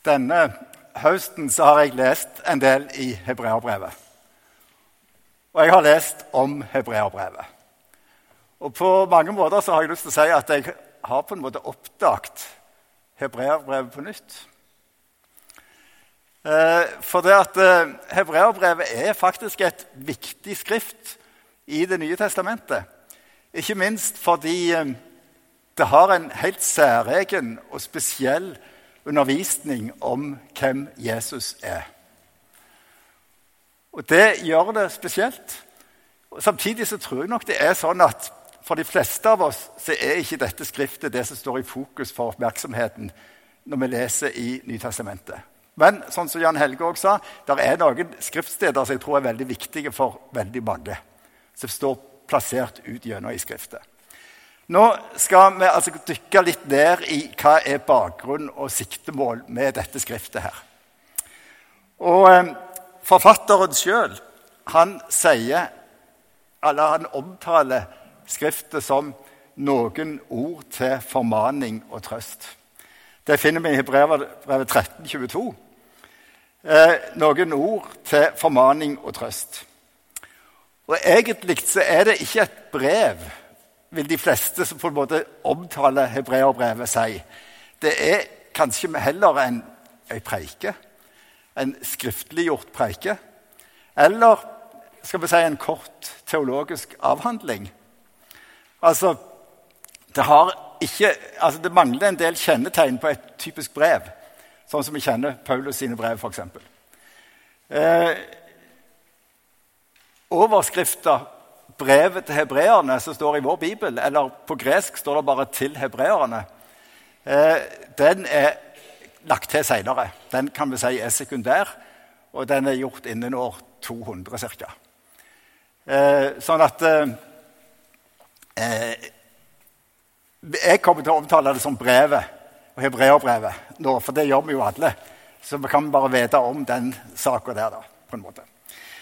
denne høsten så har jeg lest en del i Hebreerbrevet. Og jeg har lest om Hebreerbrevet. Og på mange måter så har jeg lyst til å si at jeg har på en måte oppdaget Hebreerbrevet på nytt. For det at Hebreerbrevet er faktisk et viktig skrift i Det nye testamentet. Ikke minst fordi det har en helt særegen og spesiell undervisning om hvem Jesus er. Og det gjør det spesielt. Og samtidig så tror jeg nok det er sånn at for de fleste av oss så er ikke dette skriftet det som står i fokus for oppmerksomheten når vi leser i Nytestamentet. Men sånn som Jan Helge også sa, der er noen skriftsteder som jeg tror er veldig viktige for veldig mange, som står plassert ut gjennom i skriftet. Nå skal vi altså dykke litt ned i hva er bakgrunn og siktemål med dette skriftet her. Og forfatteren selv, han omtaler skriftet som noen ord til formaning og trøst. Det finner vi i Hebreerbrevet 13:22. Noen ord til formaning og trøst. Og egentlig så er det ikke et brev, vil de fleste som på en måte omtaler Hebreerbrevet si. Det er kanskje heller en preike, en skriftliggjort preike, eller skal vi si en kort teologisk avhandling. Altså, det mangler en del kjennetegn på et typisk brev, sånn som vi kjenner Paulus sine brev for eksempel. Overskriften brevet til hebreerne som står i vår bibel, eller på gresk står det bare til hebreerne, den er lagt til senere. Den kan vi si er sekundær, og den er gjort innen år 200 cirka. Sånn at jeg kommer til å omtale det som brevet og hebreerbrevet nå, for det gjør vi jo alle. Så vi kan bare vite om den saken der da, på en måte.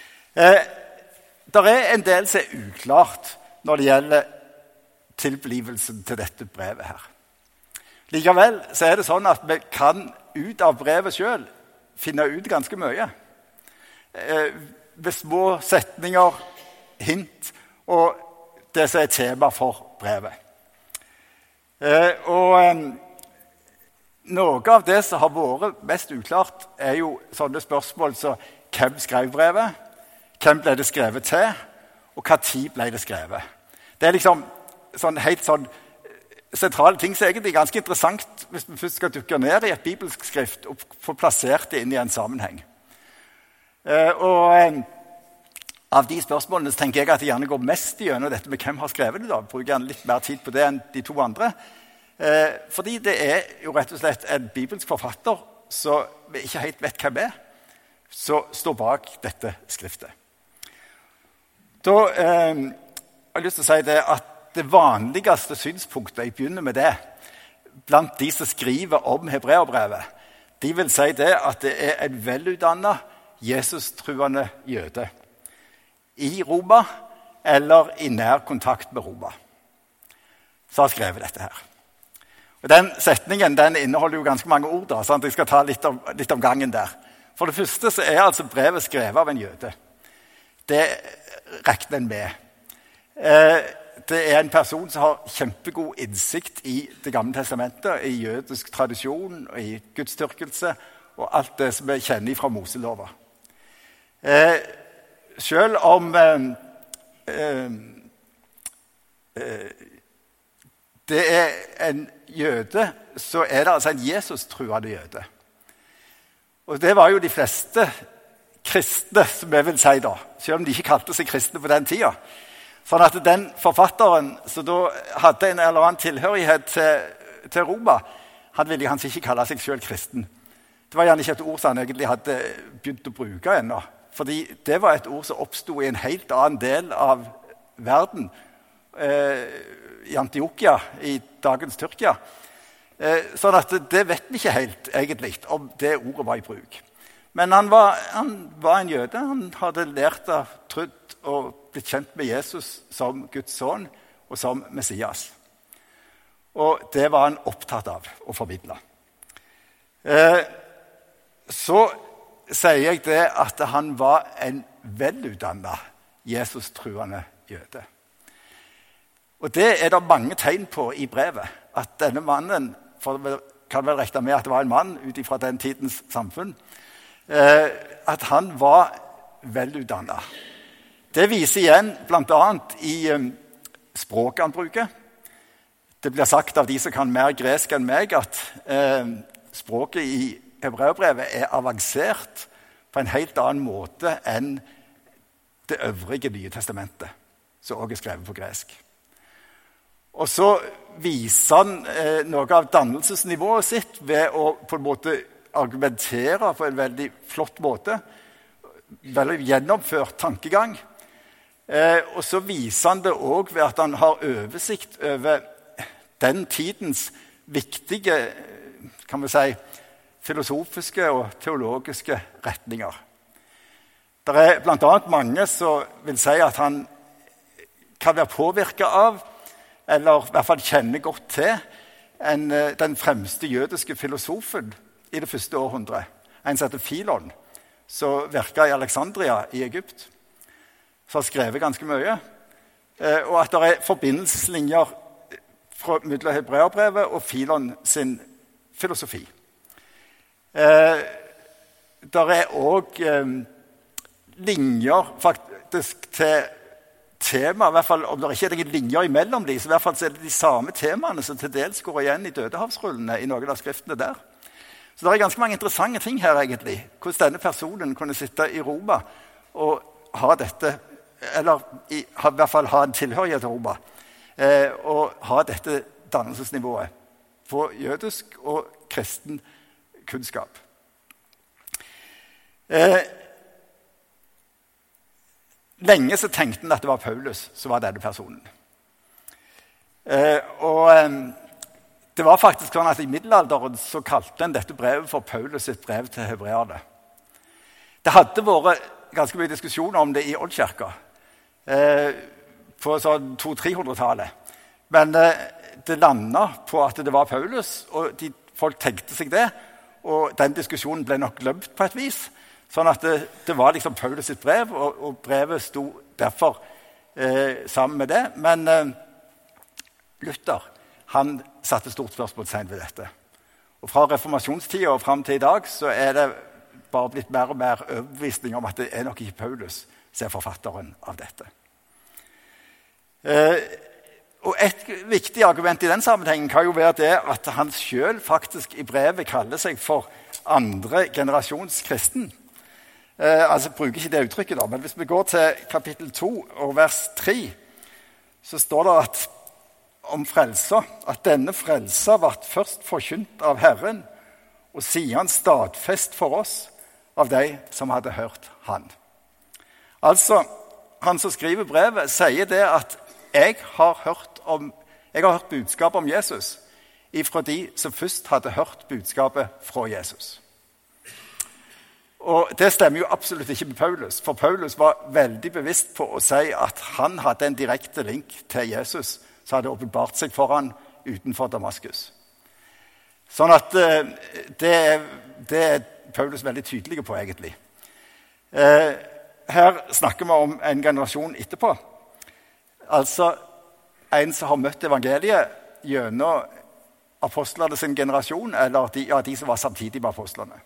Det er en del som er uklart når det gjelder tilblivelsen til dette brevet her. Likevel så er det sånn at vi kan ut av brevet selv finne ut ganske mye. Ved små setninger, hint og det som er tema for brevet. Noe av det som har vært mest uklart er jo sånne spørsmål som hvem skrev brevet? Hvem ble det skrevet til, og hva tid ble det skrevet? Det er liksom helt sentrale ting som egentlig er ganske interessant hvis vi først skal dukke ned i et bibelsk skrift og få plassert det inn i en sammenheng. Av de spørsmålene så tenker jeg at jeg gjerne går mest gjennom dette med hvem har skrevet det da. Jeg bruker gjerne litt mer tid på det enn de to andre. Fordi det er jo rett og slett en bibelsk forfatter som vi ikke helt vet hvem er, som står bak dette skriftet. Da har jeg lyst til å si det at det vanligste synspunktet, jeg begynner med det, blant de som skriver om Hebreerbrevet, de vil si det at det er en velutdannet, Jesus-truende jøde i Roma eller i nær kontakt med Roma, som har skrevet dette her. Og den setningen den inneholder jo ganske mange ord, da, så jeg skal ta litt om gangen der. For det første så er altså brevet skrevet av en jøde. Det regner en med. Det er en person som har kjempegod innsikt i Det gamle testamentet, i jødisk tradisjon, i gudstyrkelse og alt det som vi kjenner fra Moselova. Selv om det er en jøde, så er det altså en Jesus-truende jøde. Og det var jo de fleste kristne, som jeg vil si da, selv om de ikke kalte seg kristne på den tida. Sånn at den forfatteren som da hadde en eller annen tilhørighet til Roma, han ville kanskje ikke kalle seg selv kristen. Det var gjerne ikke et ord som han egentlig hadde begynt å bruke ennå. Fordi det var et ord som oppstod i en helt annen del av verden, i Antiokia, i dagens Tyrkia. Sånn at det vet vi ikke helt egentlig om det ordet var i bruk. Men han var en jøde. Han hadde lært av, trodd og blitt kjent med Jesus som Guds sønn og som Messias. Og det var han opptatt av å formidle. så sier jeg det at han var en velutdannet Jesus-truende jøde. Og det det mange tegn på i brevet, at denne mannen, for vi kan vel regne med at det var en mann ut fra den tidens samfunn, at han var velutdannet. Det viser igjen blant annet i språket han bruker. Det blir sagt av de som kan mer gresk enn meg, at språket i Hebreerbrevet avansert på en helt annen måte enn det øvrige Nye testamentet, som også skrevet på gresk. Og så viser han noe av dannelsesnivået sitt ved å på en måte argumentere på en veldig flott måte, veldig gjennomført tankegang. Og så viser han det også ved at han har oversikt over den tidens viktige, kan vi si, filosofiske og teologiske retninger. Det blant annet mange som vil si at han kan være påvirket av, eller i hvert fall kjenner godt til, den fremste jødiske filosofen i det første århundret, en som heter Filon, som virket i Alexandria i Egypt, som har skrevet ganske mye, og at det forbindelseslinjer mellom Hebreerbrevet og Filon sin filosofi. Det også linjer faktisk til tema, i hvert fall om det ikke noen linjer imellom dem, så i hvert fall så det de samme temaene som til dels går igjen i Dødehavsrullene i noen av skriftene der. Så det ganske mange interessante ting her egentlig, hvordan denne personen kunne sitte i Roma og ha dette, eller i hvert fall ha en tilhørighet til Roma, og ha dette dannelsesnivået på jødisk og kristen kunnskap. Lenge så tenkte han at det var Paulus som var denne personen. Det var faktisk sånn at i middelalderen så kalte han dette brevet for Paulus sitt brev til hebreerne. Det hadde vært ganske mye diskusjoner om det i Oldkirka på sånn 200-300-tallet. Men det landet på at det var Paulus, og folk tenkte seg det, og den diskusjonen ble nok glemt på et vis. Sånn at det var liksom Paulus sitt brev, og brevet sto derfor sammen med det. Men Luther, han satte stort spørsmålstegn ved dette. Og fra reformasjonstiden og frem til i dag, så det bare blitt mer og mer overbevisning om at det nok ikke Paulus som forfatteren av dette. Og et viktig argument i den sammenhengen kan jo være det at han selv faktisk i brevet kaller seg for andre generasjons kristen. Altså bruker ikke det uttrykket da, men hvis vi går til kapittel 2 og vers 3, så står det at om frelser, at denne frelser ble først forkynt av Herren, og siden stadfest for oss av de som hadde hørt han. Altså, han som skriver brevet sier det at jeg har hørt budskapet om Jesus ifra de som først hadde hørt budskapet fra Jesus. Og det stemmer jo absolutt ikke med Paulus, for Paulus var veldig bevisst på å si at han hadde en direkte link til Jesus, som hadde åpenbart seg for han utenfor Damaskus. Sånn at det Paulus veldig tydelig på, egentlig. Her snakker vi om en generasjon etterpå. Altså en som har møtt evangeliet gjennom apostlene sin generasjon, eller de som var samtidig med apostlene.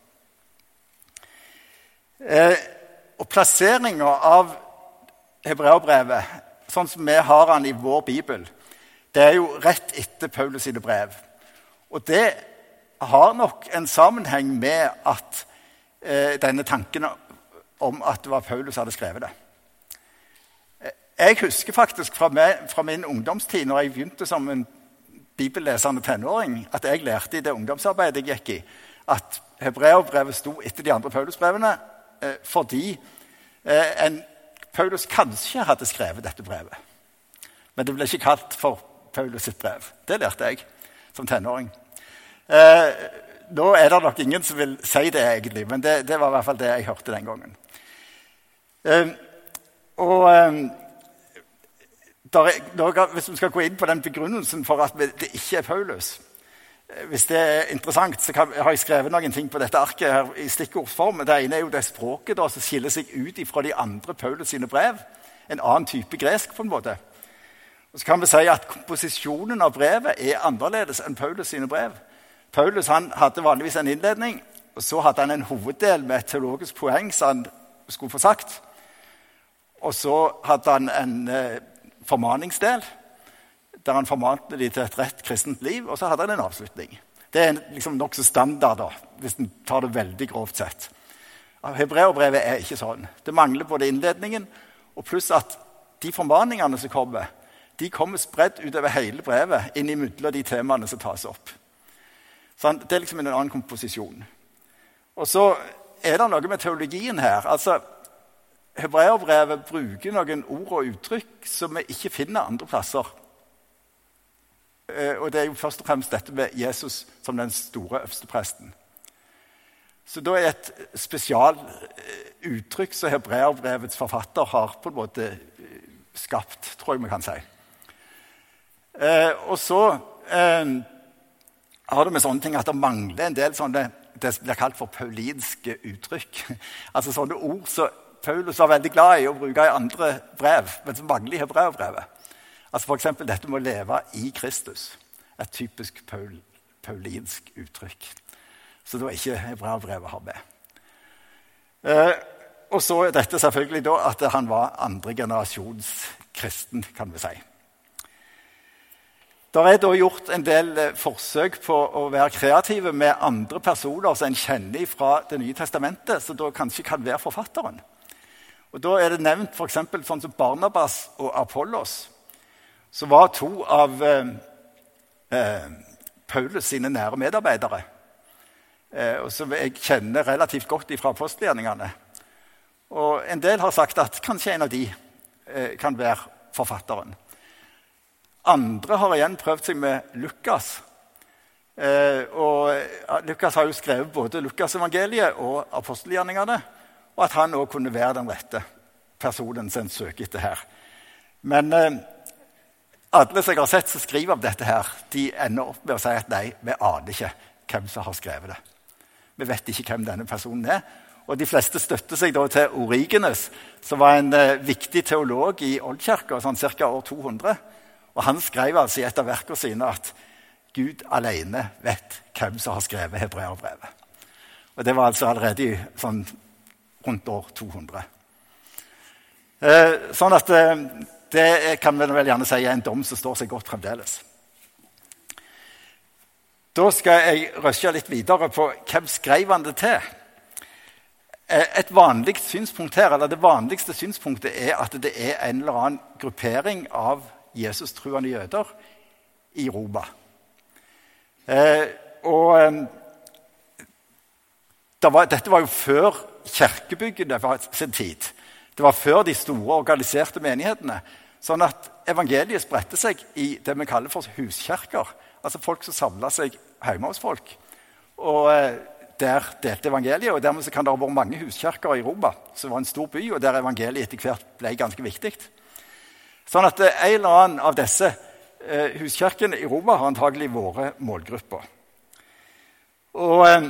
Og plasseringen av Hebreerbrevet, sånn som vi har den i vår Bibel, det jo rett etter Paulus sine brev. Og det har nok en sammenheng med at denne tanken om at det var Paulus som hadde skrevet det. Jeg husker faktisk fra min ungdomstid, når jeg begynte som en bibellesende tenåring, at jeg lærte i det ungdomsarbeidet jeg gikk i, at Hebreerbrevet sto etter de andre Paulusbrevene, fordi Paulus kanskje hadde skrevet dette brevet. Men det ble ikke kalt for Paulus sitt brev. Det lærte jeg som tenåring. Nå det nok ingen som vil si det egentlig, men det var i hvert fall det jeg hørte den gangen. Hvis vi skal gå inn på den begrunnelsen for at det ikke Paulus, hvis det er interessant, så har jeg skrevet noen ting på dette arket her i stikkordsform. Det ene er jo det språket da, som skiller seg ut fra de andre Paulus sine brev. En annen type gresk på en måte. Og så kan vi si at komposisjonen av brevet er annerledes enn Paulus sine brev. Paulus han hadde vanligvis en innledning, og så hadde han en hoveddel med et teologisk poeng som han skulle få sagt. Og så hadde han en formaningsdel, der han formante de til et rett kristent liv, og så hadde han en avslutning. Det er liksom nok så standard, da, hvis en tar det veldig grovt sett. Hebreerbrevet er ikke sånn. Det mangler både innledningen, og pluss at de formaningene som kommer, de kommer spredt utover hele brevet, inn i midten de temaene som tas opp. Så det er liksom en annen komposisjon. Og så er det noe med teologien her. Altså, Hebreerbrevet bruker noen ord og uttrykk som vi ikke finner andre plasser. Og det er jo først og fremst dette med Jesus som den store øverstepresten. Så da er et spesial uttrykk som Hebreerbrevets forfatter har på en måte skapt, tror jeg vi kan si. Og så har det med sånne ting at det mangler en del sånne, det blir kalt for paulinske uttrykk. Altså sånne ord som Paulus var veldig glad i å bruke i andre brev, men som mangler i Hebreerbrevet. Altså for eksempel dette med å leve i Kristus. Et typisk paulinsk uttrykk. Så det var ikke Hebreerbrevet har med. Og så er dette selvfølgelig da at han var andre generasjons kristen, kan vi si. Det er da gjort en del forsøk på å være kreative med andre personer som en kjenner fra Det nye testamentet, så da kanskje kan være forfatteren. Og da er det nevnt for eksempel sånn som Barnabas og Apollos, som var to av Paulus sine nære medarbeidere, og som jeg kjenner relativt godt fra apostelgjerningene. Og en del har sagt at kanskje en av de kan være forfatteren. Andre har igjen prøvd seg med Lukas. Og Lukas har jo skrevet både Lukas-evangeliet og apostelgjerningene, og at han også kunne være den rette personen som en søker etter her. Men alle som jeg har sett som skriver om dette her, de ender opp med å si at nei, vi aner ikke hvem som har skrevet det. Vi vet ikke hvem denne personen er. Og de fleste støtter seg da til Origenes, som var en viktig teolog i Oldkirka, sånn cirka år 200. Og han skrev altså i et av verkene sine at Gud alene vet hvem som har skrevet Hebreerbrevet. Og det var altså allerede sånn rundt år 200. Sånn at det kan vi vel gjerne si er en dom som står seg godt fremdeles. Da skal jeg røske litt videre på hvem skrev han det til. Et vanlig synspunkt her, eller det vanligste synspunktet er at det er en eller annen gruppering av Jesus-truende jøder i Roma. Dette var jo før kirkebyggene var sin tid. Det var før de store organiserte menighetene. Sånn at evangeliet spredte seg i det vi kaller for huskirker. Altså folk som samlet seg hjemme hos folk. Og der delte evangeliet, og dermed kan det ha vært mange huskirker i Roma. Så det var en stor by, og der evangeliet etter hvert ble ganske viktig. Sånn at en eller annen av disse huskirkene i Roma har antagelig vært målgrupper. Og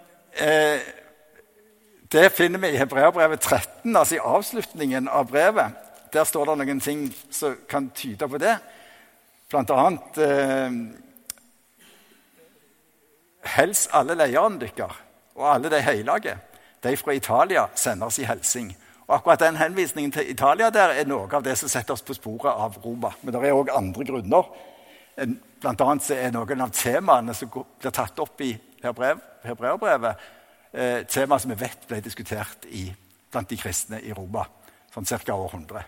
det finner vi i Hebreerbrevet 13, altså i avslutningen av brevet. Der står det noen ting som kan tyde på det. Blant annet hels alle lederne dykker, og alle de hellige. De fra Italia sender oss i helsing. Og akkurat den henvisningen til Italia der er noe av det som setter oss på sporet av Roma. Men det er også andre grunner. Blant annet så er noen av temaene som blir tatt opp i Hebreerbrevet, tema som vi vet ble diskutert blant de kristne i Roma, sånn cirka år 100.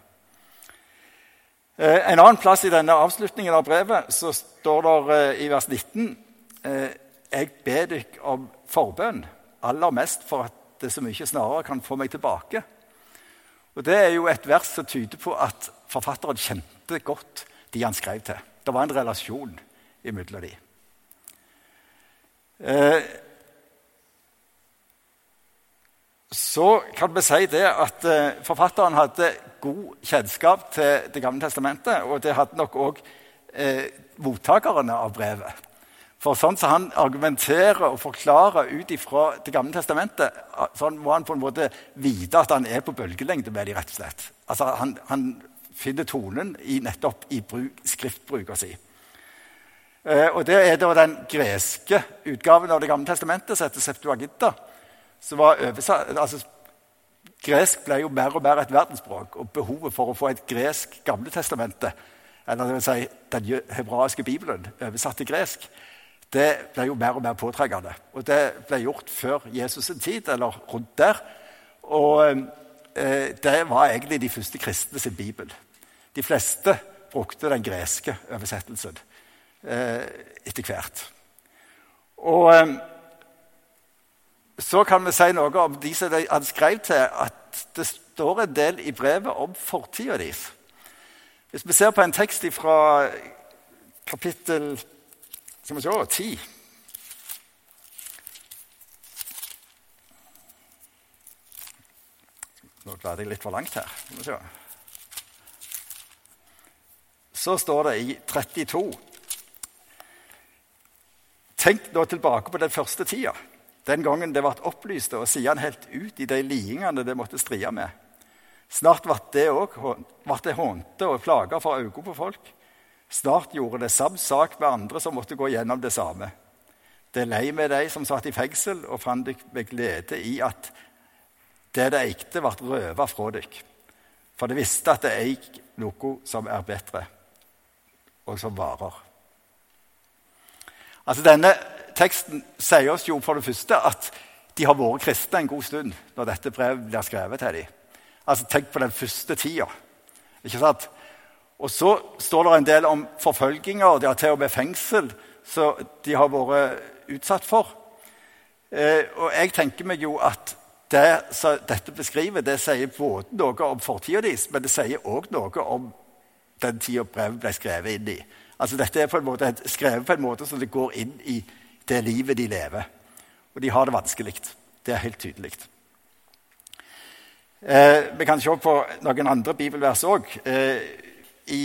En annen plass i denne avslutningen av brevet så står det i vers 19 jeg ber dere om forbønn, aller mest for at det så mye snarere kan få meg tilbake. Og det er jo et vers som tyder på at forfatteren kjente godt de han skrev til. Det var en relasjon imellom de. Så kan vi si det at forfatteren hadde god kjennskap til Det gamle testamentet, og det hadde nok også mottakerne av brevet. For sånn som han argumenterer og forklarer ut ifra Det gamle testamentet, sånn må han på en måte vite at han på bølgelengde med de rett og slett. Altså han finner tonen nettopp i skriftbruket si. Og det da den greske utgaven av Det gamle testamentet, som heter Septuaginta, som var oversatt. Altså, gresk ble jo mer og mer et verdensspråk, og behovet for å få et gresk gamle testamentet, eller det vil si den hebraiske bibelen, oversatt til gresk, det ble jo mer og mer påtrengende. Og det ble gjort før Jesus' tid, eller rundt der. Og det var egentlig de første kristne sin bibel. De fleste brukte den greske oversettelsen etter hvert. Og så kan vi si noe om de som han skrev til, at det står en del i brevet om fortiden deres. Hvis vi ser på en tekst fra kapittel 10. Nå blar jeg litt for langt her. Så står det i 32. Tenk nå tilbake på den første tida, den gangen det ble opplyst, og siden helt ut i de lidingene det måtte stride med. Snart ble det hånte og plager for øynene på folk. Snart gjorde det samme sak med andre som måtte gå gjennom det samme. Det lei med de som satt i fengsel, og fant dykk med glede i at det eikte ble røvet fra dykk. For det visste at det eik noe som bedre, og som varer. Altså denne teksten sier oss jo for det første at de har vært kristne en god stund når dette brevet blir skrevet til dem. Altså tenk på den første tida. Ikke sant? Og så står det en del om forfølginger, og de har til og med fengsel, så de har vært utsatt for. Og jeg tenker meg jo at det som dette beskriver, det sier både noe om fortiden deres, men det sier også noe om den tida brevet ble skrevet inn i. Altså dette på en måte skrevet på en måte som det går inn i det livet de lever. Og de har det vanskelig. Det er helt tydelig. Vi kan se på noen andre bibelvers også. I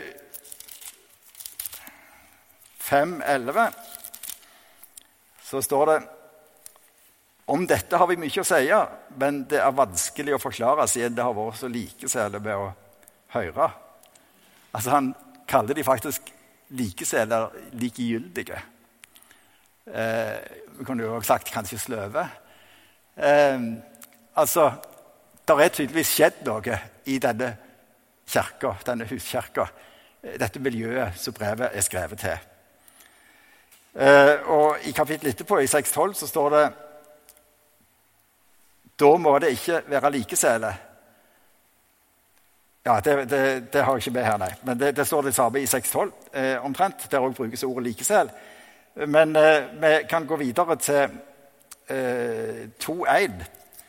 5:11 så står det: om dette har vi mye å si, men det er vanskelig å forklare siden det har vært så likesæle med å høre. Altså han kaller de faktisk likesæler likegyldige. Vi kunne jo også sagt kanskje sløve. Altså, det tydeligvis skjedd noe i denne kirka, denne huskirka, dette miljøet som brevet skrevet til. Og i kapittel etterpå, i 6:12, så står det: da må det ikke være likesæle. Ja, det har jeg ikke med her, nei. Men det står det samme i 6:12, omtrent. Der også brukes ordet likesæl. Men vi kan gå videre til 2:1.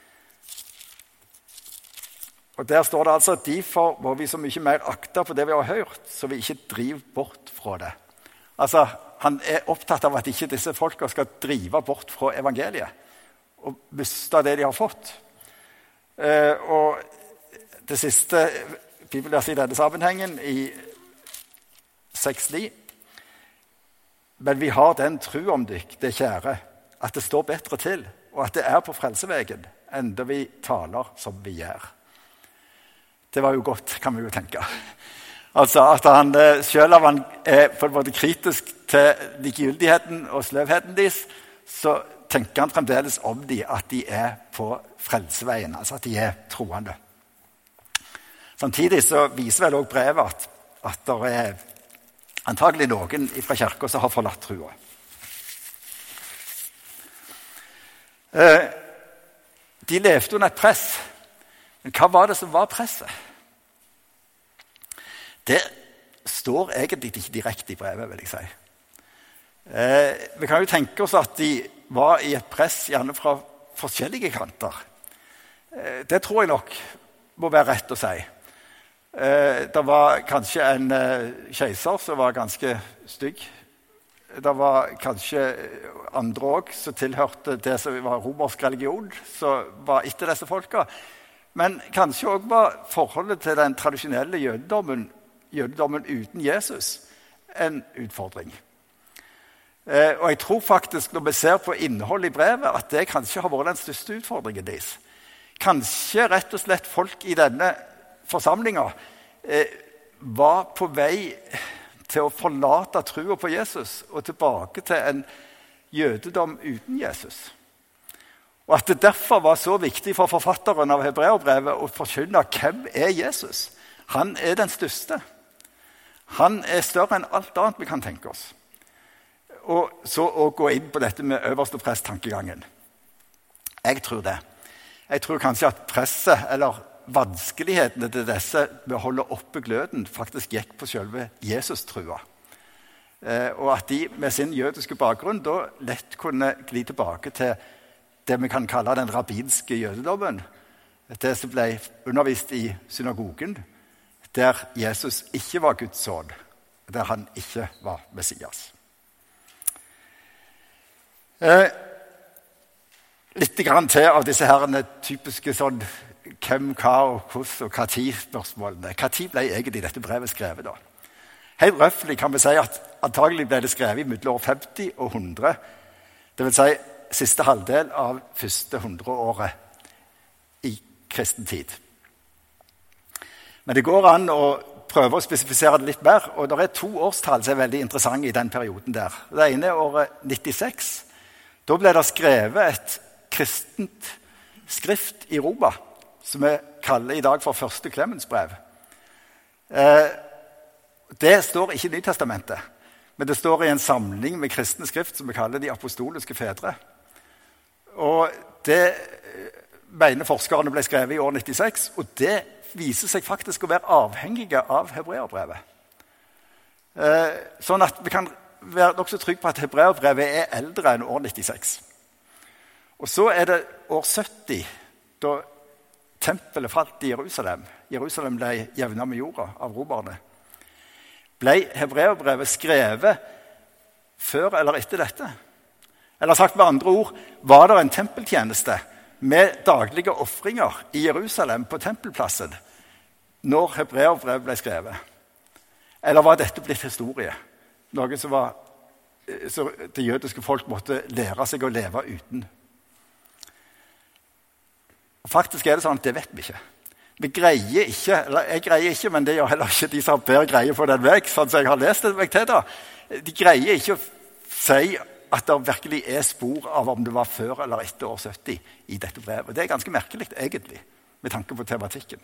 Og der står det altså at derfor må vi så mye mer akte på det vi har hørt, så vi ikke driver bort fra det. Altså, han opptatt av at ikke disse folka skal drive bort fra evangeliet og miste det de har fått. Og det siste bibelverset i denne sammenhengen, i 6:9. Men vi har den tro om dykk, det kjære, at det står bedre til, og at det på frelsevegen, enda vi taler som vi gjør. Det var jo godt, kan vi jo tenke. Altså at han, selv om han på en måte kritisk til likegyldigheten og sløvheten deres, så tenker han fremdeles om de at de på frelseveien, altså at de troende. Samtidig så viser vel også brevet at det antagelig noen fra kirka som har forlatt trua. De levde under et press. Men hva var det som var presset? Det står egentlig ikke direkte i brevet, vil jeg si. Vi kan jo tenke oss at de var i et press gjerne fra forskjellige kanter. Det tror jeg nok må være rett å si. Det var kanskje en keiser som var ganske stygg. Det var kanskje andre også som tilhørte det som var romersk religion, som var etter disse folka. Men kanskje også var forholdet til den tradisjonelle jødedommen uten Jesus en utfordring. Og jeg tror faktisk, når vi ser på innholdet i brevet, at det kanskje har vært den største utfordringen deres. Kanskje rett og slett folk i denne forsamlingen var på vei til å forlate troen på Jesus og tilbake til en jødedom uten Jesus. Og at det derfor var så viktig for forfatteren av Hebreerbrevet å forkynne hvem er Jesus. Han er den største. Han er større enn alt annet vi kan tenke oss. Og så å gå inn på dette med øverste prest-tankegangen. Jeg tror det. Jeg tror kanskje at presset, eller vanskelighetene til disse ved å holde oppe gløden, faktisk gikk på selve Jesus-trua. Og at de med sin jødiske bakgrunn da lett kunne gli tilbake til det vi kan kalle den rabbinske jødedommen. Det som ble undervist i synagogen, der Jesus ikke var Guds sønn, der han ikke var Messias. Litt grann til av disse herrene typiske sånn hvem, hva og hvordan og hva tid spørsmålene. Hva tid ble egentlig dette brevet skrevet da? Helt røffelig kan vi si at antagelig ble det skrevet mellom år 50 og 100. Det vil si siste halvdel av første 100-året i kristen tid. Men det går an å prøve å spesifisere det litt mer, og det er 2 årstall som er veldig interessante i den perioden der. Det ene er året 96. Da ble det skrevet et kristent skrift i Roma, som vi kaller i dag for første Klemens brev. Det står ikke i Nytestamentet, men det står i en samling med kristne skrift som vi kaller de apostoliske fedre. Og det mener forskerne ble skrevet i år 96, og det viser seg faktisk å være avhengige av Hebreerbrevet. Sånn at vi kan være nok så trygg på at Hebreerbrevet er eldre enn år 96. Og så er det år 70, da tempelet falt i Jerusalem. Jerusalem ble jevnet med jorda av romerne. Ble Hebreerbrevet skrevet før eller etter dette? Eller sagt med andre ord, var det en tempeltjeneste med daglige offringer i Jerusalem på tempelplassen når Hebreerbrevet ble skrevet? Eller var dette blitt historie? Noe som så det jødiske folk måtte lære seg å leve uten. Og faktisk er det sånn at det vet vi ikke. Vi greier ikke, eller jeg greier ikke, men det gjør heller ikke de som har bedre greie på den vei, sånn som jeg har lest det meg til da. De greier ikke å si at det virkelig er spor av om det var før eller etter år 70 i dette brevet. Det er ganske merkelig, egentlig, med tanke på tematikken.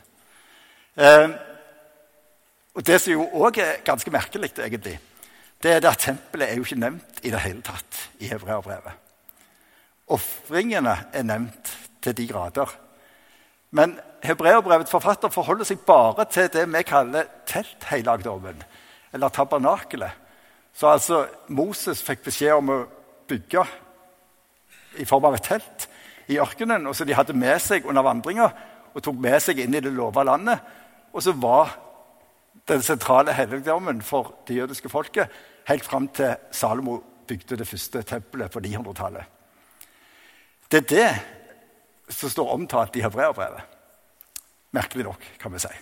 Og det som jo også er ganske merkelig, egentlig, det er at tempelet er jo ikke nevnt i det hele tatt i Hebreerbrevet. Offringene er nevnt til de grader. Men Hebreerbrevets forfatter forholder seg bare til det vi kaller teltheilagdommen, eller tabernakelet. Så altså Moses fikk beskjed om å bygge i form av et telt i ørkenen, og så de hadde med seg under vandringa og tok med seg inn i det lova landet. Og så var den sentrale helligdommen for det jødiske folket helt fram til Salomo bygde det første tempelet på 900-tallet. Det er det som står omtalt i Hebreerbrevet. Merkelig nok, kan vi si.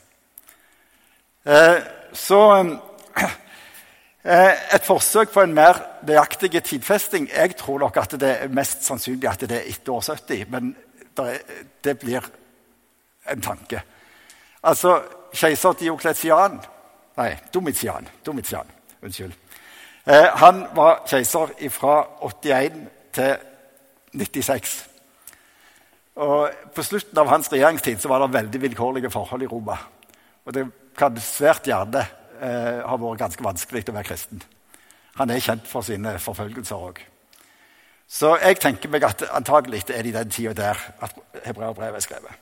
Et forsøk på en mer nøyaktig tidfesting, jeg tror nok at det er mest sannsynlig at det er etter år 70, men det blir en tanke. Altså, keiser Domitian, unnskyld. Han var keiser fra 81 til 96. Og på slutten av hans regjeringstid så var det veldig vilkårlige forhold i Roma. Og det kan svært gjerne ha vært ganske vanskelig å være kristen. Han er kjent for sine forfølgelser også. Så jeg tenker meg at antagelig er det i den tiden der at Hebreerbrevet er skrevet.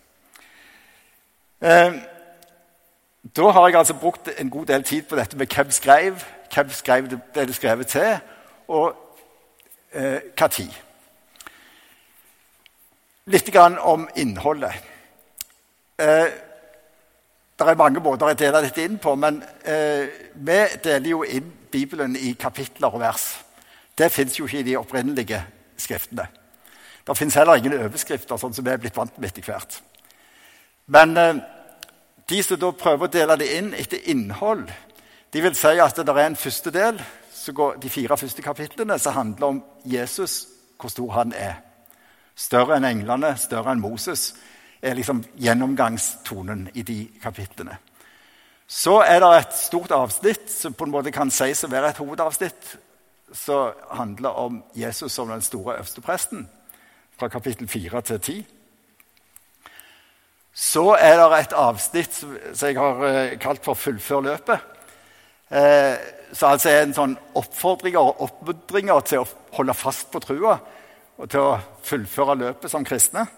Da har jeg altså brukt en god del tid på dette med hvem skrev det ble det skrevet til, og hva tid. Litt grann om innholdet. Det er mange måter å dele dette inn på, men vi deler jo inn Bibelen i kapitler og vers. Det finnes jo ikke i de opprinnelige skriftene. Det finnes heller ingen overskrifter, sånn som vi er blitt vant med etter hvert. Men de som da prøver å dele det inn etter innhold, de vil si at det er en første del så går de 4 første kapitlene som handler om Jesus, hvor stor han er. Større enn englene, større enn Moses, er liksom gjennomgangstonen i de kapitlene. Så er det et stort avsnitt, som på en måte kan sies å være et hovedavsnitt, som handler om Jesus som den store øverstepresten, fra kapittel 4 til 10. Så er det et avsnitt som jeg har kalt for fullfør løpet. Så altså er en sånn oppfordringer og oppmuntringer til å holde fast på trua og til å fullføre løpet som kristne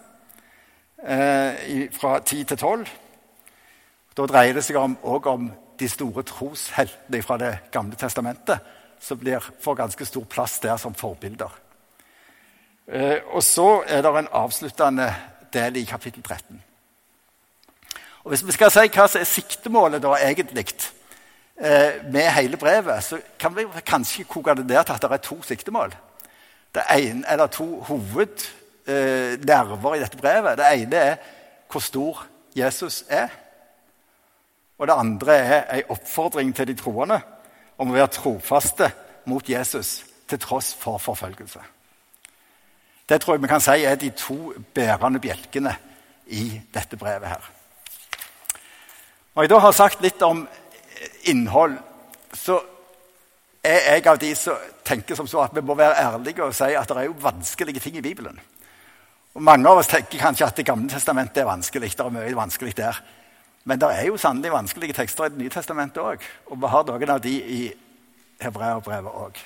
fra 10 til 12. Da dreier det seg også om de store trosheltene fra det gamle testamentet, som får ganske stor plass der som forbilder. Og så er det en avsluttende del i kapittel 13. Og hvis vi skal si hva som er siktemålet da egentlig med hele brevet, så kan vi kanskje koke det ned til at det er 2 siktemål. Det ene er 2 hovednerver i dette brevet. Det ene er hvor stor Jesus er. Og det andre er en oppfordring til de troende om å være trofaste mot Jesus til tross for forfølgelse. Det tror jeg vi kan si er de 2 bærende bjelkene i dette brevet her. Når jeg da har sagt litt om innhold, så er jeg av de som tenker som så at vi må være ærlige og si at det er jo vanskelige ting i Bibelen. Og mange av oss tenker kanskje at det gamle testamentet er vanskelig, det er mye vanskelig der. Men det er jo sannelig vanskelige tekster i det nye testamentet også, og vi har noen av de i Hebreerbrevet også.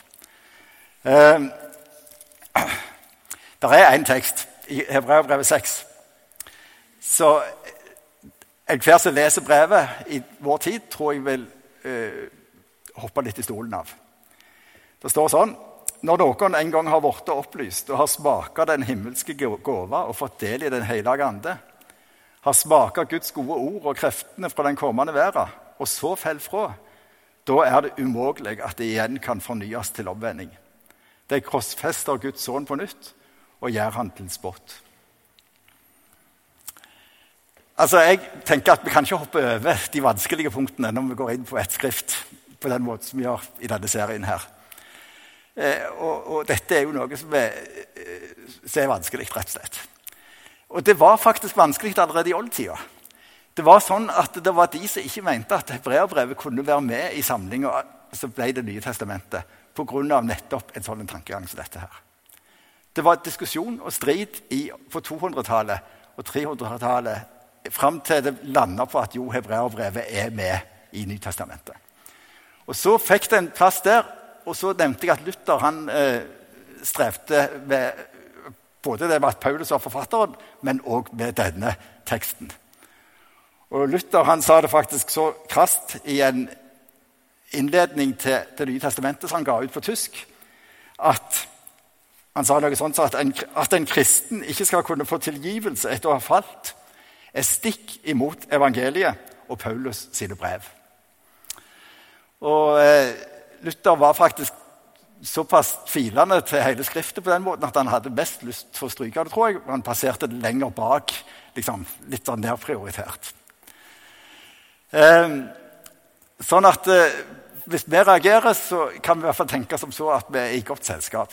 Det er en tekst i Hebreerbrevet 6, så enhver som leser brevet i vår tid, tror jeg vil hoppe litt i stolen av. Det står sånn: når noen en gang har vært opplyst og har smaket den himmelske gåva og fått del i den hellige ande, har smaket Guds gode ord og kreftene fra den kommende verden, og så fell fra, da er det umulig at det igjen kan fornyes til omvending. Det krossfester Guds sønn på nytt og gjør han til spott. Altså, jeg tenker at vi kan ikke hoppe over de vanskelige punktene når vi går inn på et skrift på den måten som vi gjør i denne serien her. Og dette er jo noe som er vanskelig, rett og slett. Og det var faktisk vanskelig allerede i oldtida. Det var sånn at det var de som ikke mente at Hebreerbrevet kunne være med i samlingen, så ble det nye testamentet, på grunn av nettopp en sånn tankegang som dette her. Det var diskusjon og strid på 200-tallet og 300-tallet, frem til det landet på at jo, Hebreerbrevet er med i Nytestamentet. Og så fikk det en plass der, og så nevnte jeg at Luther han strevde med både det med at Paulus var forfatteren, men også med denne teksten. Og Luther han sa det faktisk så krast i en innledning til Det nye testamentet som han ga ut på tysk, at han sa noe sånt at en kristen ikke skal kunne få tilgivelse etter å ha falt, er stikk imot evangeliet og Paulus sine brev. Og Luther var faktisk såpass tvilende til hele skriftet på den måten at han hadde mest lyst til å stryke det, tror jeg. Han passerte det lenger bak, liksom litt sånn nedprioritert. Sånn at hvis vi reagerer, så kan vi i hvert fall tenke som så at vi er i godt selskap.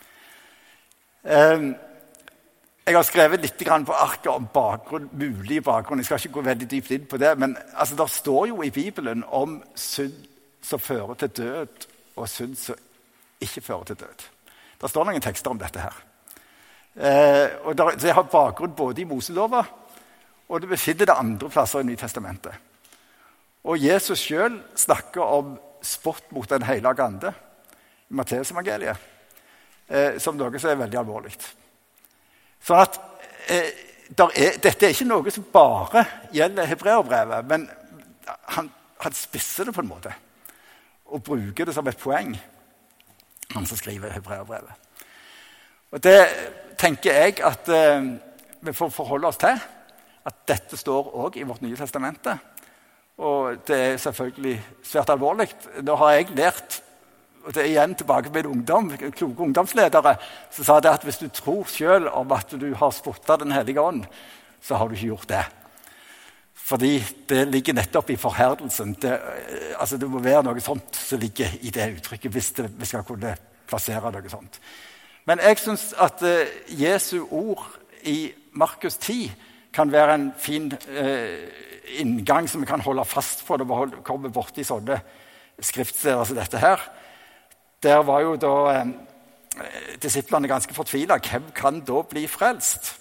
Jeg har skrevet litt på arket om mulig bakgrunn. Jeg skal ikke gå veldig dypt inn på det, men altså, det står jo i Bibelen om synd som fører til død, og synd som ikke fører til død. Det står noen tekster om dette her. Og det har bakgrunn både i Moselova, og det befinner det andre plasser i Nytestamentet. Og Jesus selv snakker om spott mot den hellige ande i Matteusevangeliet, som noe som er veldig alvorlig. Sånn at dette er ikke noe som bare gjelder Hebreerbrevet, men han spisser det på en måte og bruker det som et poeng, han som skriver Hebreerbrevet. Og det tenker jeg at vi får forholde oss til, at dette står også i vårt nye testamente, og det er selvfølgelig svært alvorlig. Nå har jeg lært, og det er igjen tilbake med kloke ungdomsledere, som sa det at hvis du tror selv om at du har spottet den hellige ånd, så har du ikke gjort det. Fordi det ligger nettopp i forherdelsen. Det må være noe sånt som ligger i det uttrykket, hvis vi skal kunne plassere noe sånt. Men jeg synes at Jesu ord i Markus 10 kan være en fin inngang som vi kan holde fast på når vi kommer bort i sånne skriftsteder som dette her. Der var jo da disiplene ganske fortvilet. Hvem kan da bli frelst?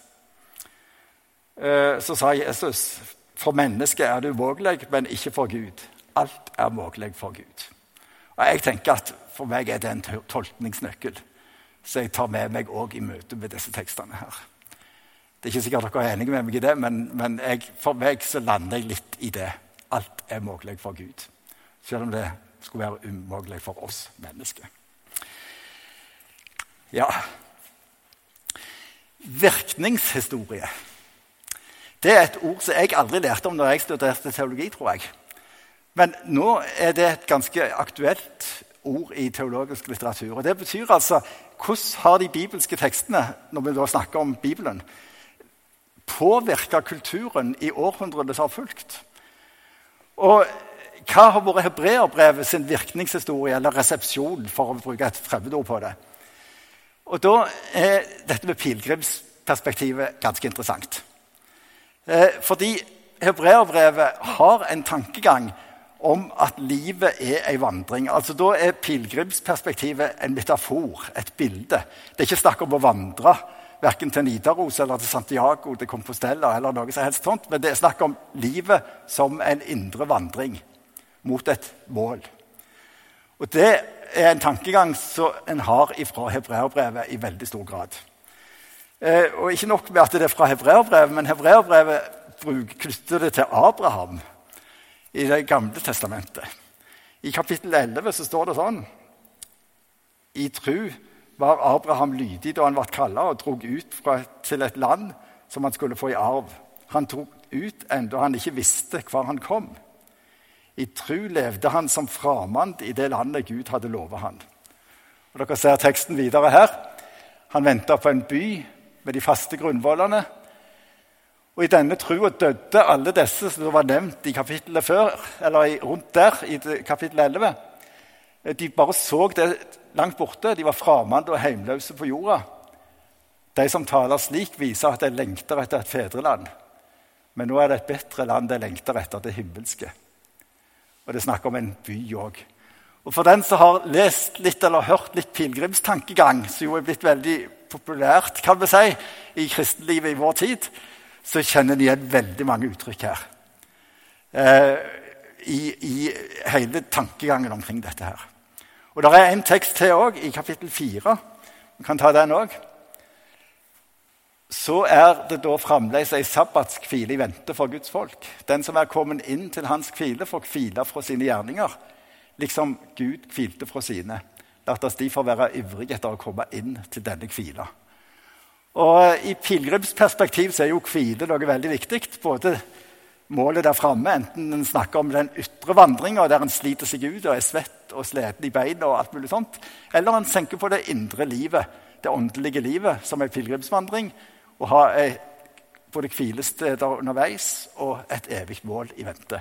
Så sa Jesus, for mennesket er det umulig, men ikke for Gud. Alt er mulig for Gud. Og jeg tenker at for meg er det en tolkningsnøkkel, så jeg tar med meg også i møte med disse tekstene her. Det er ikke sikkert dere er enige med meg i det, men for meg så lander jeg litt i det. Alt er mulig for Gud, selv om det skulle være umulig for oss mennesker. Ja. Virkningshistorie. Det er et ord som jeg aldri lærte om når jeg studerte teologi, tror jeg. Men nå er det et ganske aktuelt ord i teologisk litteratur. Og det betyr altså, hvordan har de bibelske tekstene, når vi da snakker om Bibelen, påvirket kulturen i århundrene som har fulgt? Og hva har vært Hebreerbrevet sin virkningshistorie, eller resepsjon, for å bruke et fremmedord på det? Og da er dette med pilgrimsperspektivet ganske interessant. Fordi Hebreerbrevet har en tankegang om at livet er en vandring. Altså da er pilgrimsperspektivet en metafor, et bilde. Det er ikke snakk om å vandre, hverken til Nidaros eller til Santiago, til Compostela eller noe som helst sånt, men det er snakk om livet som en indre vandring mot et mål. Og det er en tankegang som en har fra Hebreerbrevet i veldig stor grad. Og ikke nok med at det er fra Hebreerbrevet, men Hebreerbrevet knytter det til Abraham i det gamle testamentet. I kapittel 11 så står det sånn: I tro var Abraham lydig da han ble kallet og drog ut til et land som han skulle få i arv. Han drog ut enda han ikke visste hvor han kom. I tro levde han som framand i det landet Gud hadde lovet han. Og dere ser teksten videre her. Han ventet på en by med de faste grunnvollene. Og i denne troa døde alle disse som var nevnt i kapittelet før, eller rundt der i kapittel 11. De bare så det langt borte. De var framand og heimløse på jorda. De som taler slik viser at de lengter etter et fedreland. Men nå er det et bedre land de lengter etter, det himmelske. Og det snakker om en by også. Og for den som har lest litt eller hørt litt pilgrimstankegang, som jo er blitt veldig populært, kan vi si, i kristenlivet i vår tid, så kjenner de igjen veldig mange uttrykk her. I hele tankegangen omkring dette her. Og det er en tekst til også, i kapittel 4. Vi kan ta den også. Så er det da fremdeles en sabbatskvile i vente for Guds folk. Den som er kommet inn til hans kvile får hvile fra sine gjerninger, liksom Gud hvilte fra sine. La oss derfor være ivrige etter å komme inn til denne hvila. Og i pilgrimsperspektiv så er jo hvile noe veldig viktig. Både målet der fremme, enten en snakker om den ytre vandringen, der en sliter seg ut og er svett og sliten i beina og alt mulig sånt, eller en tenker på det indre livet, det åndelige livet, som er pilgrimsvandring, og ha både hvilesteder underveis og et evigt mål i vente.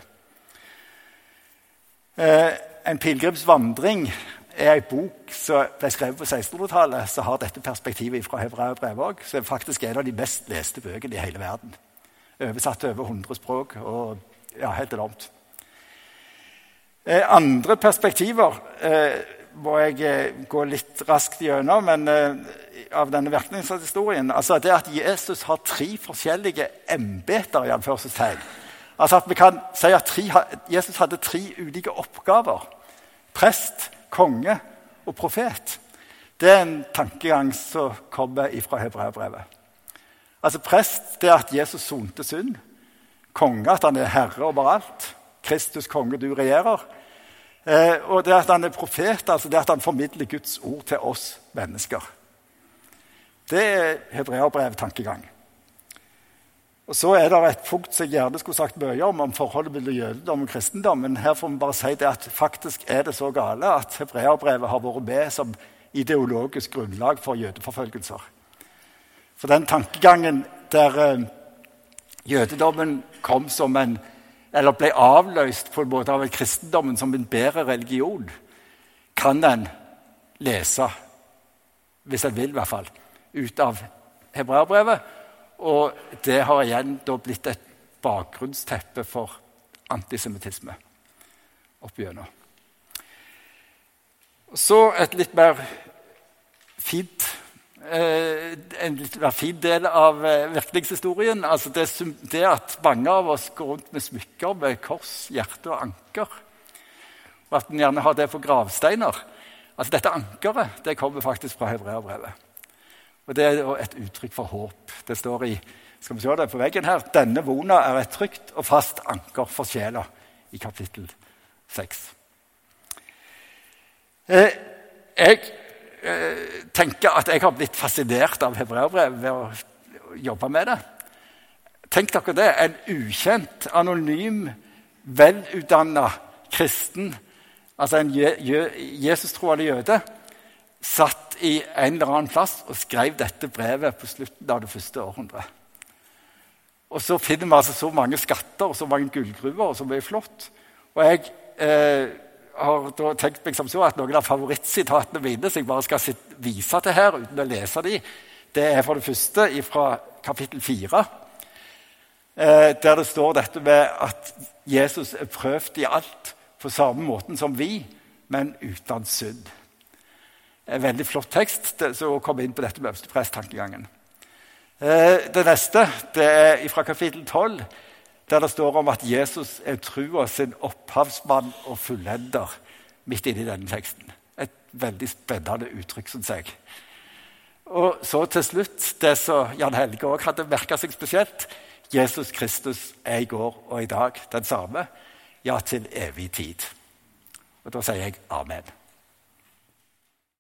En pilgrimsvandring er en bok som ble skrevet på 1600-tallet, så har dette perspektivet fra Hebreerbrevet også, så er faktisk en av de mest leste bøkene i hele verden. Oversatt til over 100 språk, og ja, helt enormt. Andre perspektiver må jeg gå litt raskt gjennom, men av denne virkningshistorien, altså det at Jesus har 3 forskjellige embeter i anførselstegn. Altså at vi kan si at Jesus hadde 3 ulike oppgaver. Prest, konge og profet. Det er en tankegang som kommer fra Hebreerbrevet. Altså prest, det er at Jesus sonte synd. Konge, at han er herre overalt. Kristus konge, du regjerer. Og det at han er profet, altså det at han formidler Guds ord til oss mennesker. Det er Hebreerbrev-tankegang. Og så er det et punkt som jeg gjerne skulle sagt mye om forholdet mellom jødedom og kristendom, men her får vi bare si det at faktisk er det så gale at Hebreerbrevet har vært med som ideologisk grunnlag for jødeforfølgelser. For den tankegangen der jødedommen kom som en eller ble avløst på en måte av kristendommen som en bedre religion, kan en lese, hvis en vil i hvert fall, ut av Hebreerbrevet. Og det har igjen da blitt et bakgrunnsteppe for antisemittisme oppigjennom. Så et litt mer fint, en litt mer fin del av virkelighetshistorien. Altså det at mange av oss går rundt med smykker med kors, hjerte og anker, og at en gjerne har det på gravsteiner. Altså dette ankeret, det kommer faktisk fra Hebreerbrevet. Og det er et uttrykk for håp. Det står i, skal vi se det på veggen her, denne vona er et trygt og fast anker for sjela, i kapittel 6. Jeg tenker at jeg har blitt fascinert av Hebreerbrevet ved å jobbe med det. Tenk dere det, en ukjent, anonym, velutdannet kristen, altså en Jesus-troende jøde, satt i en eller annen plass og skrev dette brevet på slutten av det første århundret. Og så finner vi altså så mange skatter og så mange gullgruver og så mye flott. Og jeg har da tenkt meg som så at noen av favorittsitatene mine som jeg bare skal vise til her uten å lese de, det er for det første fra kapittel 4, der det står dette med at Jesus er prøvd i alt på samme måten som vi, men uten synd. En veldig flott tekst, så kom inn på dette med øversteprest-tankegangen. Det neste det er fra kapittel 12, der det står om at Jesus er trua sin opphavsmann og fullender midt inne i denne teksten. Et veldig spennende uttrykk, synes jeg. Og så til slutt, det som Jan Helge også hadde merket seg spesielt, Jesus Kristus er i går og i dag den samme, ja til evig tid. Og da sier jeg amen.